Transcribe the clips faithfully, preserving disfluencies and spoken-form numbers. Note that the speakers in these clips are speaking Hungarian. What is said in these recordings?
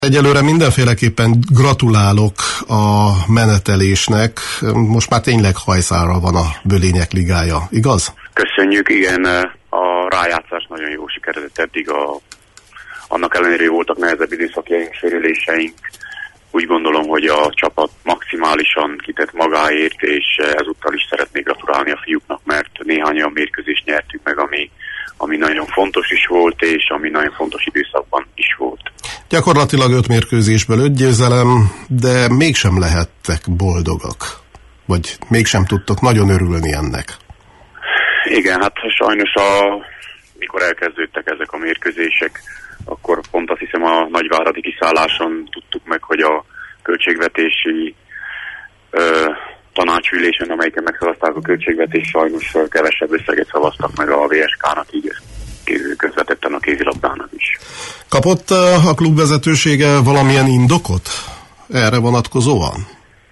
Egyelőre mindenféleképpen gratulálok a menetelésnek. Most már tényleg hajszálra van a Bölények Ligája, igaz? Köszönjük, igen, a rájátszás nagyon jó sikeredett eddig. A, annak ellenére voltak nehezebb időszakjaink, sérüléseink. Úgy gondolom, hogy a csapat maximálisan kitett magáért, és ezúttal is szeretnék gratulálni a fiúknak, mert néhány olyan mérkőzést nyertük meg, ami, ami nagyon fontos is volt, és ami nagyon fontos időszakban is volt. Gyakorlatilag öt mérkőzésből öt győzelem, de mégsem lehettek boldogak. Vagy mégsem tudtok nagyon örülni ennek. Igen, hát sajnos a, mikor elkezdődtek ezek a mérkőzések, akkor pont azt hiszem a nagyváradi kiszálláson tudtuk meg, hogy a költségvetési ö, tanácsülésen, amelyiken megszavazták a költségvetés, sajnos kevesebb összeget szavaztak meg a vé es ká-nak, így közvetetten a kézilabdának is. Kapott a klub vezetősége valamilyen indokot erre vonatkozóan?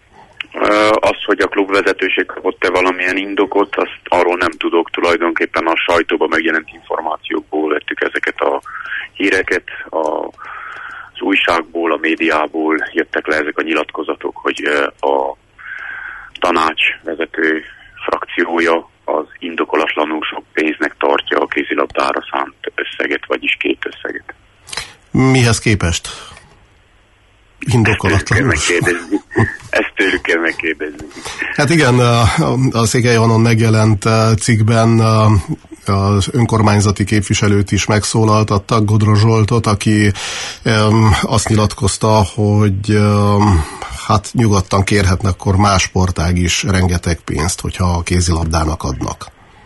Az, hogy a klub vezetőség kapott-e valamilyen indokot, azt arról nem tudok. Tulajdonképpen a sajtóban megjelent információkból vettük ezeket a híreket, a, az újságból, a médiából jöttek le ezek a nyilatkozatok, hogy a tanács vezető frakciója az indokolatlanul sok pénznek tartja a kézilabdára szánt összeget, vagyis két összeget. Mihez képest? Indokolatlanul. Ezt tőlük kell megkérdezni. Hát igen, a, a Székelyhonon megjelent cikkben az önkormányzati képviselőt is megszólaltattak, Godra Zsoltot, aki um, azt nyilatkozta, hogy um, hát nyugodtan kérhetnek akkor más sportág is rengeteg pénzt, hogyha a kézilabdának adnak.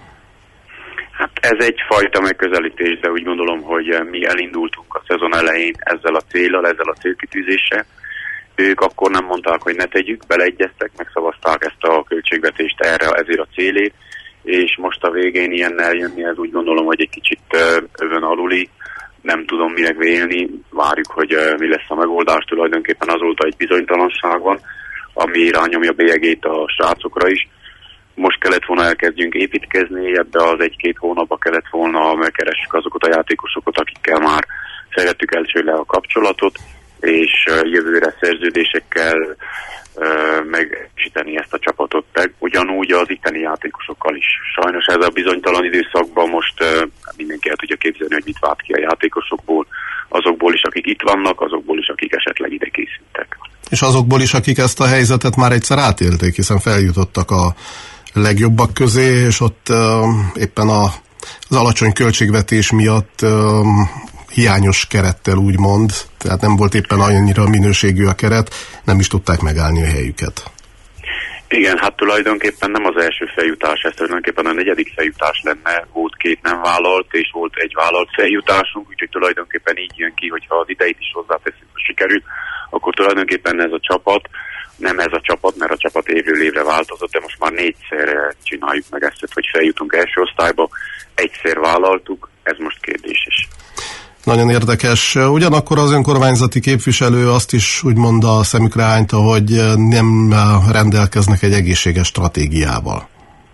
Hát ez egyfajta megközelítés, de úgy gondolom, hogy mi elindultunk a szezon elején ezzel a céllal, ezzel a célkitűzéssel. Ők akkor nem mondták, hogy ne tegyük, beleegyeztek, megszavazták ezt a költségvetést erre, ezért a célét, és most a végén ilyennel jönni, ez úgy gondolom, hogy egy kicsit övön aluli, nem tudom mire vélni, várjuk, hogy mi lesz a megoldás, tulajdonképpen azóta egy bizonytalanság van, ami rányomja bélyegét a srácokra is. Most kellett volna elkezdjünk építkezni, ebbe az egy-két hónapba kellett volna megkeressük azokat a játékosokat, akikkel már szerettük elsőle a kapcsolatot, és jövőre szerződésekkel uh, megsíteni ezt a csapatot. Ugyanúgy az itteni játékosokkal is. Sajnos ez a bizonytalan időszakban most uh, mindenki el tudja képzelni, hogy mit vált ki a játékosokból, azokból is, akik itt vannak, azokból is, akik esetleg ide készültek. És azokból is, akik ezt a helyzetet már egyszer átélték, hiszen feljutottak a legjobbak közé, és ott uh, éppen a, az alacsony költségvetés miatt uh, hiányos kerettel úgymond, tehát nem volt éppen annyira minőségű a keret, nem is tudták megállni a helyüket. Igen, hát tulajdonképpen nem az első feljutás, ez tulajdonképpen a negyedik feljutás lenne, volt két nem vállalt, és volt egy vállalt feljutásunk, úgyhogy tulajdonképpen így jön ki, hogyha az ideit is hozzáteszünk, ha sikerül, akkor tulajdonképpen ez a csapat, nem ez a csapat, mert a csapat évről évre változott, de most már négyszer csináljuk meg ezt, hogy feljutunk első osztályba, egyszer vállaltuk, ez most kérdéses. Nagyon érdekes. Ugyanakkor az önkormányzati képviselő azt is úgy mond a szemükre hányta, hogy nem rendelkeznek egy egészséges stratégiával.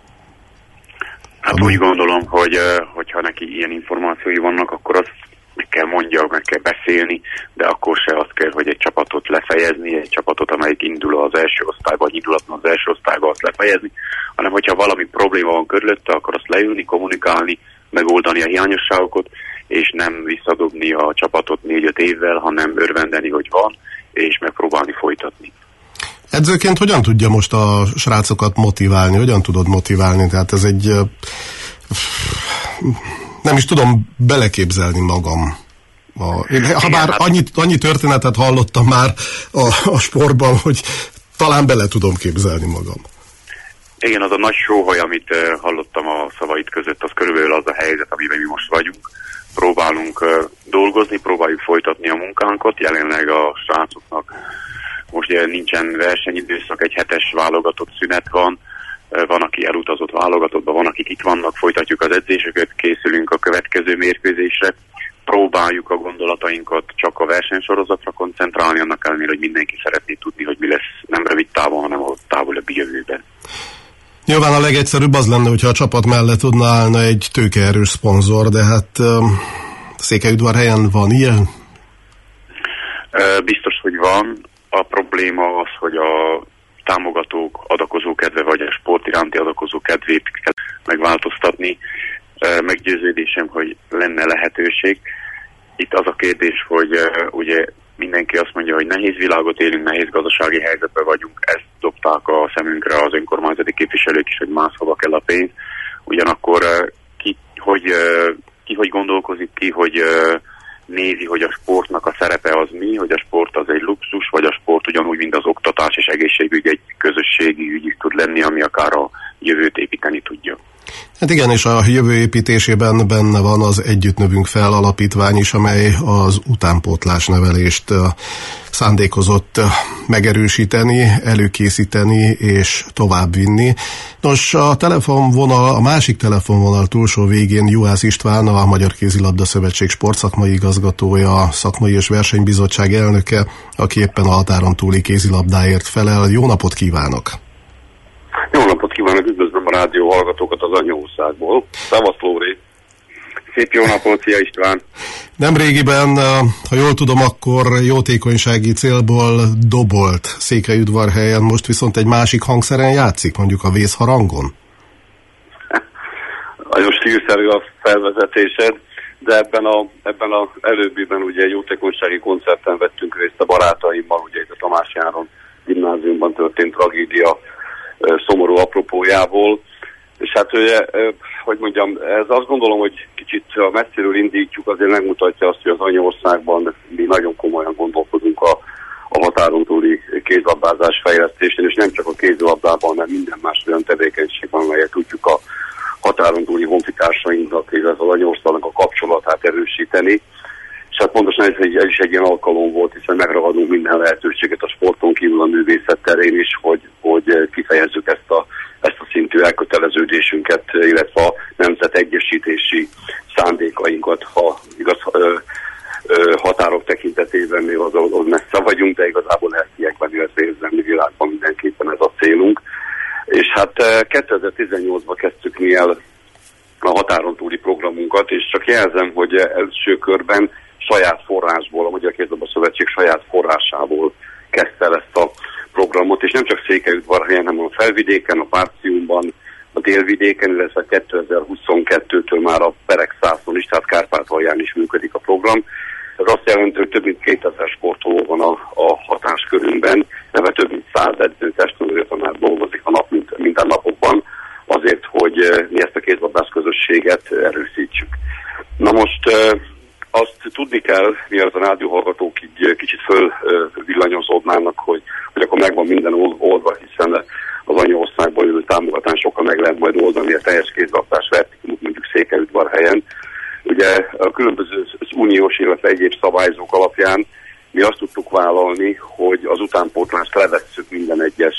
Hát Ami... úgy gondolom, hogy hogyha neki ilyen információi vannak, akkor azt meg kell mondja, meg kell beszélni, de akkor se azt kell, hogy egy csapatot lefejezni, egy csapatot, amelyik indul az első osztályba, vagy indulatlan az első osztályba, azt lefejezni, hanem hogyha valami probléma van körülötte, akkor azt leülni, kommunikálni, megoldani a hiányosságokat, és nem visszadobni a csapatot négy-öt évvel, hanem örvendeni, hogy van, és megpróbálni folytatni. Edzőként hogyan tudja most a srácokat motiválni? Hogyan tudod motiválni? Tehát ez egy... Nem is tudom beleképzelni magam. Ha bár annyi, annyi történetet hallottam már a, a sportban, hogy talán bele tudom képzelni magam. Igen, az a nagy sóhaj, amit hallottam a szavait között, az körülbelül az a helyzet, amiben mi most vagyunk. Próbálunk uh, dolgozni, próbáljuk folytatni a munkánkat, jelenleg a srácoknak most uh, nincsen versenyidőszak, egy hetes válogatott szünet van, uh, van, aki elutazott válogatottba, van, akik itt vannak, folytatjuk az edzéseket, készülünk a következő mérkőzésre, próbáljuk a gondolatainkat csak a versenysorozatra koncentrálni, annak ellenére, hogy mindenki szeretné tudni, hogy mi lesz nem rövid távon, hanem a távolabbi jövőben. Nyilván a legegyszerűbb az lenne, hogyha a csapat mellett tudna állna egy tőkeerős szponzor, de hát um, Székelyudvarhelyen van ilyen? Biztos, hogy van. A probléma az, hogy a támogatók adakozó kedve, vagy a sport iránti adakozó kedvét kell megváltoztatni. Meggyőződésem, hogy lenne lehetőség. Itt az a kérdés, hogy ugye mindenki azt mondja, hogy nehéz világot élünk, nehéz gazdasági helyzetben vagyunk, ezt dobták a szemünkre az önkormányzati képviselők is, hogy máshova kell a pénz. Ugyanakkor ki hogy, ki, hogy gondolkozik, ki, hogy nézi, hogy a sportnak a szerepe az mi, hogy a sport az egy luxus, vagy a sport ugyanúgy, mint az oktatás és egészségügy egy közösségi ügy is tud lenni, ami akár a jövőt építeni tudja. Hát igen, és a jövő építésében benne van az Együtt Növünk Fel alapítvány is, amely az utánpótlás nevelést szándékozott megerősíteni, előkészíteni és továbbvinni. Nos, a telefonvonal, a másik telefonvonal túlsó végén Juhász István, a Magyar Kézilabda Szövetség sportszakmai igazgatója, szakmai és versenybizottság elnöke, aki éppen a határon túli kézilabdáért felel. Jó napot kívánok! Jó napot kívánok, üdvözlöm a rádió hallgatókat az anyaországból. Szevasz, Lóri! Szép jó napot, szia István! Nemrégiben, ha jól tudom, akkor jótékonysági célból dobolt Székelyudvarhelyen, most viszont egy másik hangszeren játszik, mondjuk a vészharangon? Nagyon stílszerű a felvezetésed, de ebben a, ebben a előbbiben ugye jótékonysági koncerten vettünk részt a barátaimmal, ugye itt a Tamás Járon gimnáziumban történt tragédia szomorú apropójából, és hát ugye, hogy mondjam, ez azt gondolom, hogy kicsit a messziről indítjuk, azért megmutatja azt, hogy az anyaországban mi nagyon komolyan gondolkozunk a, a határon túli kézlabdázás fejlesztésén, és nem csak a kézlabdában, hanem minden más olyan tevékenységben, amelyet tudjuk a határon túli honfitársainknak, illetve az anyaországnak a kapcsolatát erősíteni. És hát pontosan ez, ez is egy ilyen alkalom volt, hiszen megragadunk minden lehetőséget a sporton kívül a művészet terén is, hogy, hogy kifejezzük ezt a, ezt a szintű elköteleződésünket, illetve a nemzet egyesítési szándékainkat, ha igaz, ö, ö, határok tekintetében még az, az messze vagyunk, de igazából lelkiekben, illetve érzelmi világban mindenképpen ez a célunk. És hát kétezer-tizennyolcban kezdtük mi el a határon túli programunkat, és csak jelzem, hogy első körben saját forrásból, a Magyar Kézilabda Szövetség saját forrásából kezdte el ezt a programot, és nem csak Székelyudvarhelyen, hanem a Felvidéken, a Párciumban, a Délvidéken, illetve kétezer-huszonkettőtől már a Peregszászon is, tehát Kárpátalján is működik a program. Ez azt jelenti, hogy több mint kétezer sportoló van a, a hatáskörünkben, neve több mint száz edzőtestőr már dolgozik a nap, mint, minden napokban, azért, hogy mi ezt a kézlabdás közösséget erősítsük. Na most azt tudni kell, mielőtt a rádióhallgatók így kicsit fölvillanyozódnának, hogy, hogy akkor megvan minden oldva, hiszen az anyaországból jövő támogatásokkal meg lehet majd oldani a teljes kézlabdás vertikumot, mondjuk Székelyudvarhelyen. Ugye a különböző uniós, illetve egyéb szabályzók alapján mi azt tudtuk vállalni, hogy az utánpótlást levesszük minden egyes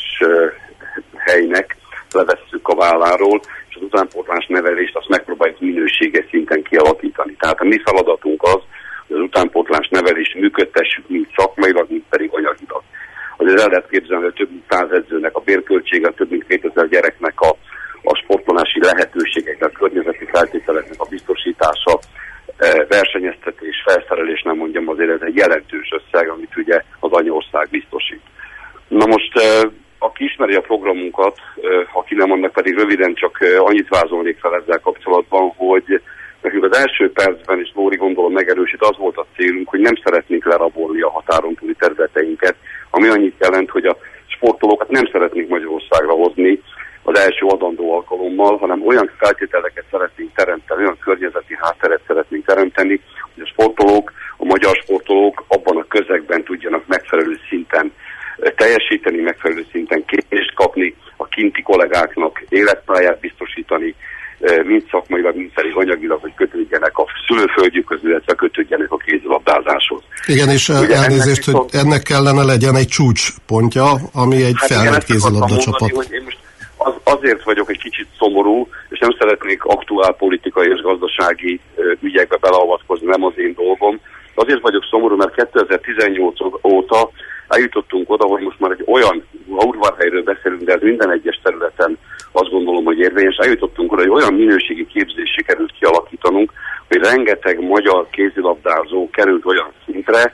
helynek, levesszük a válláról, és az utánpótlás nevelést azt megpróbáljuk minőséges szinten kialakítani. Tehát a mi feladatunk az, hogy az utánpótlás nevelést működtessük, mint szakmailag, mint pedig anyagilag. Azért el lehet képzelni, hogy több mint száz edzőnek a bérköltsége, több mint kétezer gyereknek a, a sportolási lehetőségeknek, a környezeti feltételeknek a biztosítása, versenyeztetés, felszerelés, nem mondjam, azért ez egy jelentős összeg, amit ugye az anyaország biztosít. Na most, aki ismeri a programunkat, aki nem, annak pedig röviden csak annyit vázolnék fel ezzel kapcsolatban, hogy nekünk az első percben, és Lóri gondolom megerősít, az volt a célunk, hogy nem szeretnénk lerabolni a határon túli területeinket, ami annyit jelent, hogy a sportolókat nem szeretnénk Magyarországra hozni az első adandó alkalommal, hanem olyan feltételeket szeretnénk teremteni, olyan környezeti hátteret szeretnénk teremteni, hogy a sportolók, a magyar sportolók abban a közegben tudjanak megfelelő szinten teljesíteni, megfelelő szinten képzést kapni, a kinti kollégáknak életpályát biztosítani, mind szakmailag, mind pedig anyagilag, hogy kötődjenek a szülőföldjükhöz, illetve kötődjenek a kézilabdázáshoz. Igen, és ugye elnézést, ennek, hogy ennek kellene legyen egy csúcspontja, ami egy hát felnőtt kézilabda csapat. Hogy én most az, azért vagyok egy kicsit szomorú, és nem szeretnék aktuál politikai és gazdasági ügyekbe beleavatkozni, nem az én dolgom. Azért vagyok szomorú, mert kétezer-tizennyolc óta eljutottunk oda, hogy most már egy olyan, ha Udvarhelyről beszélünk, de ez minden egyes területen azt gondolom, hogy érvényes, eljutottunk oda, hogy olyan minőségi képzést sikerült kialakítanunk, hogy rengeteg magyar kézilabdázó került olyan szintre, hogy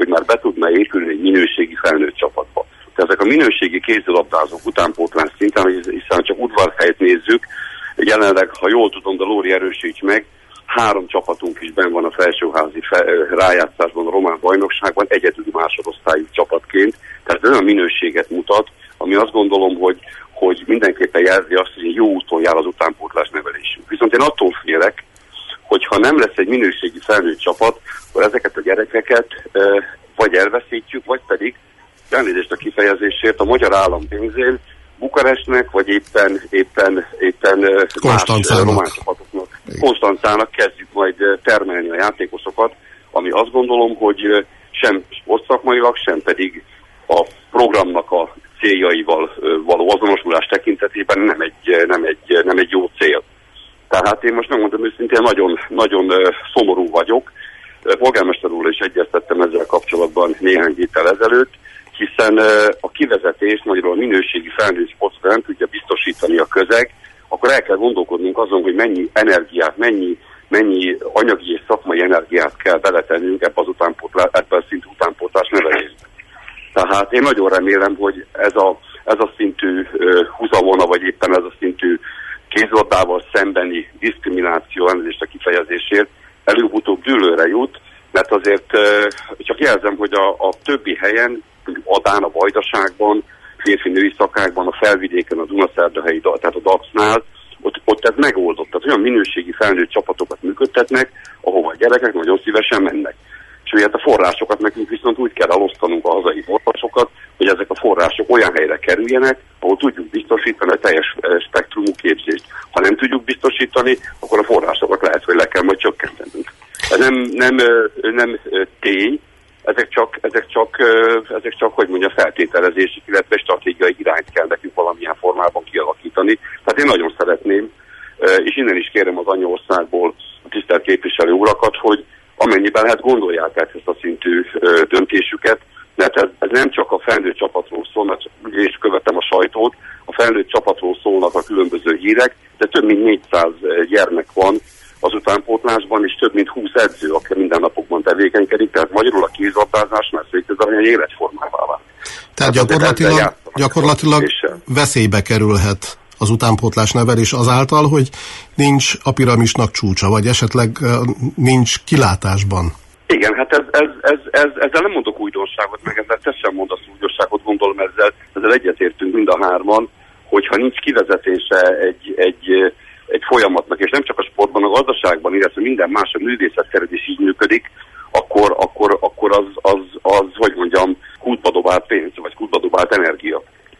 hogy már be tudna épülni egy minőségi felnőtt csapatba. Tehát ezek a minőségi kézilabdázók utánpótlás szinten, hiszen csak udvarhelyet nézzük, jelenleg, ha jól tudom, de Lóri erősíts meg, három csapatunk is benn van a felsőházi fe, rájátszásban, a román bajnokságban, egyedül másodosztályú csapatként. Tehát ez olyan minőséget mutat, ami azt gondolom, hogy, hogy mindenképpen jelzi azt, hogy jó úton jár az utánpótlás nevelésünk. Viszont én attól félek, hogyha nem lesz egy minőségi felnőtt csapat, akkor ezeket a gyerekeket e, vagy elveszítjük, vagy pedig, elnézést a kifejezésért, a magyar állam pénzén Bukarestnek, vagy éppen, éppen, éppen más román csapatoknak, Konstancának kezdjük majd termelni a játékosokat, ami azt gondolom, hogy sem sportszakmailag, sem pedig a programnak a céljaival való azonosulás tekintetében nem egy, nem egy, nem egy jó cél. Tehát én most megmondom őszintén, nagyon, nagyon szomorú vagyok. Polgármester úrral is egyeztettem ezzel kapcsolatban néhány héttel ezelőtt, hiszen a kivezetés, magyarul a minőségi felnőtt sportra nem tudja biztosítani a közeg, akkor el kell gondolkodnunk azon, hogy mennyi energiát, mennyi, mennyi anyagi és szakmai energiát kell beletennünk ebbe az utánpótlás, ebbe a szintű utánpótlás nevelésbe. Tehát én nagyon remélem, hogy ez a, ez a szintű uh, húzavona, vagy éppen ez a szintű kézilabdával szembeni diszkrimináció, elnézést a kifejezésért, előbb-utóbb dűlőre jut, mert azért uh, csak jelzem, hogy a, a többi helyen, Adán, a Vajdaságban, férfi-női szakákban, a Felvidéken, a Dunaszerdahelyi, tehát a dé á cé nál, ott, ott ez megoldott. Tehát olyan minőségi felnőtt csapatokat működtetnek, ahova a gyerekek nagyon szívesen mennek. És ugye a forrásokat nekünk viszont úgy kell elosztanunk a hazai forrásokat, hogy ezek a források olyan helyre kerüljenek, ahol tudjuk biztosítani a teljes spektrumú képzést. Ha nem tudjuk biztosítani, akkor a forrásokat lehet, hogy le kell majd csökkentenünk. Ez nem, nem, nem tény, ezek csak, ezek csak, ezek csak, hogy mondja, feltételezések, illetve stratégiai irányt kell nekünk valamilyen formában kialakítani. Tehát én nagyon szeretném, és innen is kérem az anyaországból a tisztelt képviselő urakat, hogy amennyiben lehet gondolják át ezt a szintű döntésüket, mert ez, ez nem csak a felnőtt csapatról szól, mert ugye is követem a sajtót, a felnőtt csapatról szólnak a különböző hírek, de több mint négyszáz gyermek van az utánpótlásban, és több mint húsz edző, aki mindennapokban tevékenykedik, tehát magyarul a kézilabdázás már szétezően egy életformává vált. Tehát gyakorlatilag, gyakorlatilag veszélybe kerülhet az utánpótlás nevelés azáltal, hogy nincs a piramisnak csúcsa, vagy esetleg nincs kilátásban. Igen, hát ez, ez, ez, ez, ezzel nem mondok újdonságot, meg ezzel te sem mondasz újdonságot, gondolom ezzel, ezzel egyetértünk mind a hárman, hogyha nincs kivezetése egy, egy, egy folyamatnak, és nem csak a sportban, a gazdaságban, illetve minden más, a művészetterület is így működik, akkor, akkor, akkor az, az, az, hogy mondjam, kútba dobált pénz, vagy kútba dobált energia.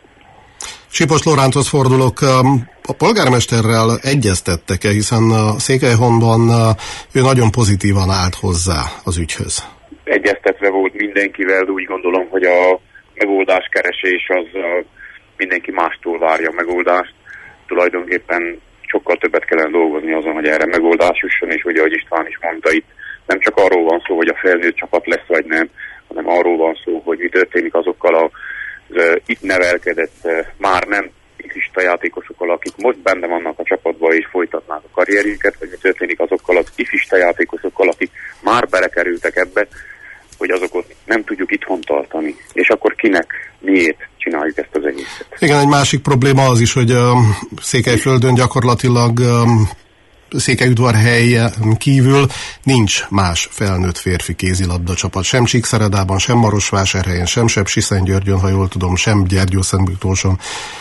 Sipos Lóránthoz fordulok. A polgármesterrel egyeztettek-e, hiszen a Székelyhonban ő nagyon pozitívan állt hozzá az ügyhöz? Egyeztetve volt mindenkivel, úgy gondolom, hogy a megoldáskeresés az mindenki mástól várja a megoldást. Tulajdonképpen sokkal többet kellene dolgozni azon, hogy erre megoldás jusson, és ugye, ahogy István is mondta, itt nem csak arról van szó, hogy a felnőtt csapat lesz vagy nem, hanem arról van szó, hogy mi történik azokkal a az, itt nevelkedett, már nem ifista játékosokkal, akik most benne vannak a csapatban és folytatnák a karrierjüket, vagy mi történik azokkal az ifista játékosokkal, akik már belekerültek ebbe, hogy azokat nem tudjuk itthon tartani. És akkor kinek, miért csináljuk ezt az egészet? Igen, egy másik probléma az is, hogy uh, Székelyföldön gyakorlatilag um, Székelyudvarhelyen kívül nincs más felnőtt férfi kézilabda csapat. Sem Csíkszeredában, sem Marosvásárhelyen, sem Sepsiszentgyörgyön, ha jól tudom, sem Gyergyószentmiklóson.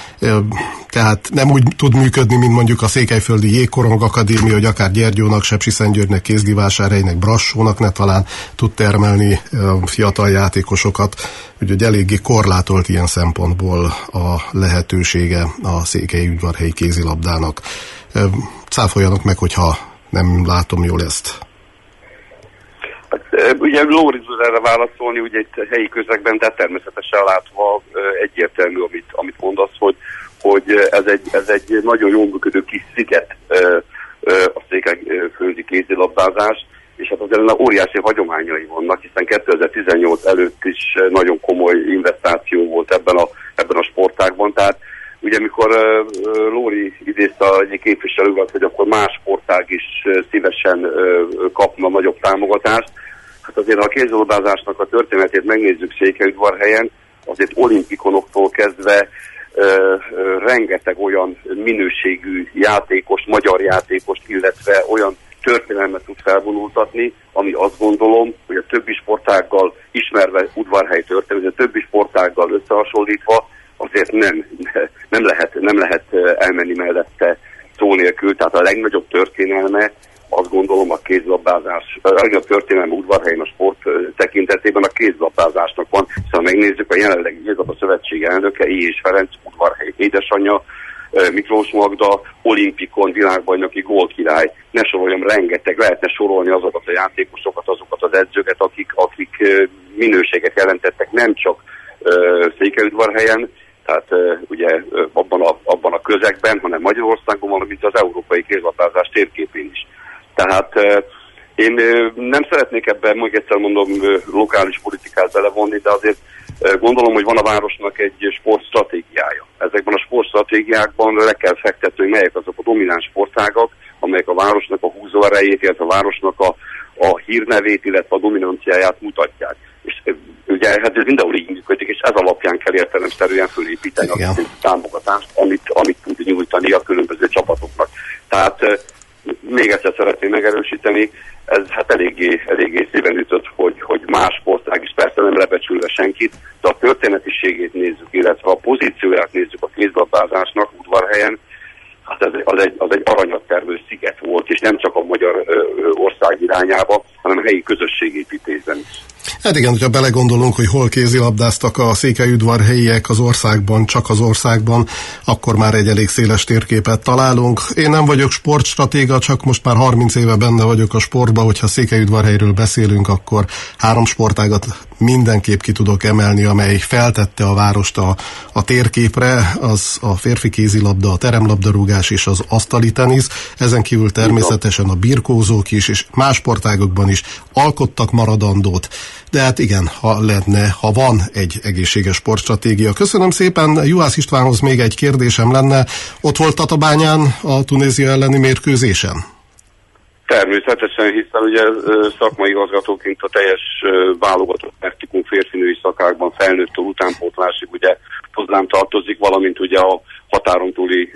Tehát nem úgy tud működni, mint mondjuk a Székelyföldi Jégkorong Akadémia, hogy akár Gyergyónak, Sepsiszentgyörgynek, Kézdivásárhelynek, Brassónak ne talán tud termelni fiatal játékosokat. Úgyhogy eléggé korlátolt ilyen szempontból a lehetősége a Székelyudvarhelyi kézilabdának. Cáfoljanak meg, hogyha nem látom jól ezt. Hát, ugye Lóri erre válaszolni, ugye egy helyi közegben, de természetesen látva egyértelmű, amit, amit mondasz, hogy, hogy ez, egy, ez egy nagyon jól működő kis sziget a székelyföldi kézilabdázás, és hát azért óriási hagyományai vannak, hiszen kétezer-tizennyolc előtt is nagyon komoly investáció volt ebben a, ebben a sportágban, tehát ugye amikor uh, Lóri idézte egy képviselővel, hogy akkor más sportág is uh, szívesen uh, kapna nagyobb támogatást, hát Hát azért, ha a kézilabdázásnak a történetét megnézzük Székelyudvarhelyen, azért olimpikonoktól kezdve ö, ö, rengeteg olyan minőségű játékos, magyar játékost, illetve olyan történelmet tud felvonultatni, ami azt gondolom, hogy a többi sportággal ismerve Udvarhely történet, a többi sportággal összehasonlítva azért nem, nem, lehet, nem lehet elmenni mellette szó nélkül. Tehát a legnagyobb történelme, azt gondolom, a kézilabdázás, a legnagyobb történelme Udvarhelyen a sport tekintetében a kézilabdázásnak van. Szóval megnézzük, a jelenlegi kézilabda szövetség elnöke, Éhés Ferenc, Udvarhely édesanyja, Miklós Magda, olimpikon, világbajnoki gólkirály. Ne soroljam, rengeteg, lehetne sorolni azokat a játékosokat, azokat az edzőket, akik, akik minőséget jelentettek nem csak Székelyudvarhelyen, tehát ugye abban a, abban a közegben, hanem Magyarországon, valamint az európai kézilabdázás térképén is. Tehát én nem szeretnék ebben, még egyszer mondom, lokális politikát belevonni, de azért gondolom, hogy van a városnak egy sportstratégiája. Ezekben a sportstratégiákban le kell fektetni, hogy melyek azok a domináns sportágak, amelyek a városnak a húzóerejét, illetve a városnak a, a hírnevét, illetve a dominanciáját mutatják. És ugye hát ez mindenhol így működik, és ez alapján kell értelemszerűen fölépíteni a támogatást, amit, amit tud nyújtani a különböző csapatoknak. Tehát még egyszer szeretném megerősíteni, ez hát eléggé, eléggé szíven ütött, hogy, hogy más sportág is, persze nem lebecsülve senkit, de a történetiségét nézzük, illetve a pozícióját nézzük a kézilabdázásnak Udvarhelyen, hát ez, az, egy, az egy aranyat termő sziget volt, és nem csak a magyar ö, ö, ország irányába, hanem a helyi közösségépítésben is. Hát igen, hogyha belegondolunk, hogy hol kézilabdáztak a székelyudvarhelyiek az országban, csak az országban, akkor már egy elég széles térképet találunk. Én nem vagyok sportstratéga, csak most már harminc éve benne vagyok a sportban, hogyha Székelyudvarhelyről beszélünk, akkor három sportágat mindenképp ki tudok emelni, amely feltette a várost a, a térképre, az a férfi kézilabda, a teremlabdarúgás és az asztali tenisz. Ezen kívül természetesen a birkózók is, és más sportágokban is alkottak maradandót. De hát igen, ha lenne, ha van egy egészséges sportstratégia. Köszönöm szépen, Juhász Istvánhoz még egy kérdésem lenne. Ott volt Tatabányán a Tunézia elleni mérkőzésen? Természetesen, hiszen ugye szakmai igazgatóként a teljes válogatott vertikum férfinői szakákban felnőttől utánpótlásig ugye hozzám tartozik, valamint ugye a határon túli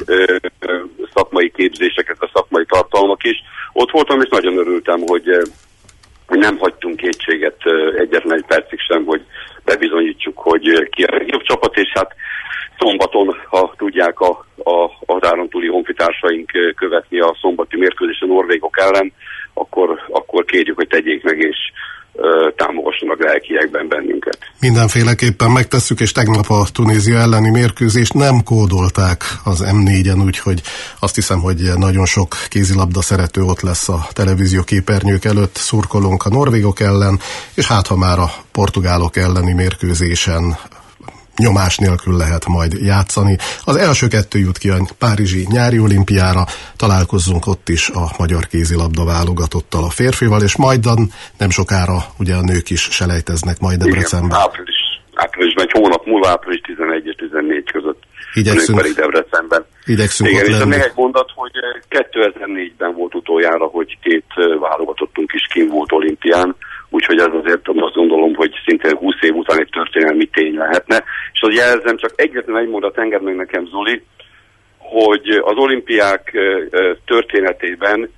szakmai képzéseket, a szakmai tartalmak is. Ott voltam, és nagyon örültem, hogy hogy nem hagytunk kétséget egyetlen egy percig sem, hogy bebizonyítsuk, hogy ki a legjobb csapat, és hát szombaton, ha tudják a, a határon túli honfitársaink követni a szombati mérkőzést a norvégok ellen, akkor, akkor kérjük, hogy tegyék meg, és ö, támogassanak lelkiekben bennünket. Mindenféleképpen megtesszük, és tegnap a Tunézia elleni mérkőzést nem kódolták az em négyen, úgyhogy azt hiszem, hogy nagyon sok kézilabda szerető ott lesz a televízió képernyők előtt, szurkolunk a norvégok ellen, és hát ha már a portugálok elleni mérkőzésen nyomás nélkül lehet majd játszani. Az első kettő jut ki a párizsi nyári olimpiára, találkozzunk ott is a magyar kézilabda válogatottal, a férfival, és majd nem sokára ugye a nők is selejteznek majd Debrecenben. Igen, április, áprilisban, egy hónap múlva, április tizenegy és tizennégy között igyekszünk, pedig Debrecenben. Igyekszünk igen, ott és lenni. még egy mondat, hogy kétezer-négyben volt utoljára, hogy két válogatottunk is kim volt olimpián, úgyhogy ez azért azt gondolom, hogy szintén húsz év után egy történelmi tény lehetne. És az jelzem, csak egyetlen egy mondat enged meg nekem, Zoli, hogy az olimpiák történetében,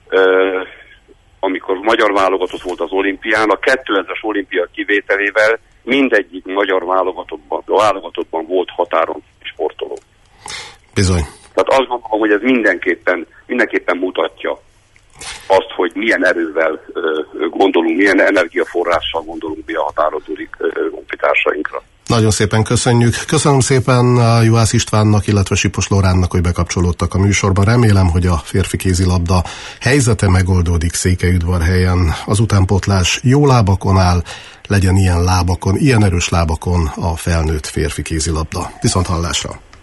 amikor magyar válogatott volt az olimpián, a kétezres olimpia kivételével mindegyik magyar válogatottban, válogatottban volt határon sportoló. Bizony. Tehát azt gondolom, hogy ez mindenképpen, mindenképpen mutatja azt, hogy milyen erővel ö, gondolunk, milyen energiaforrással gondolunk mi a határon túli honfitársaink. Nagyon szépen köszönjük. Köszönöm szépen a Juhász Istvánnak, illetve Sipos Lóránnak, hogy bekapcsolódtak a műsorba. Remélem, hogy a férfi kézilabda helyzete megoldódik Székelyudvarhelyen. Az utánpótlás jó lábakon áll, legyen ilyen lábakon, ilyen erős lábakon a felnőtt férfi kézilabda. Viszont hallásra!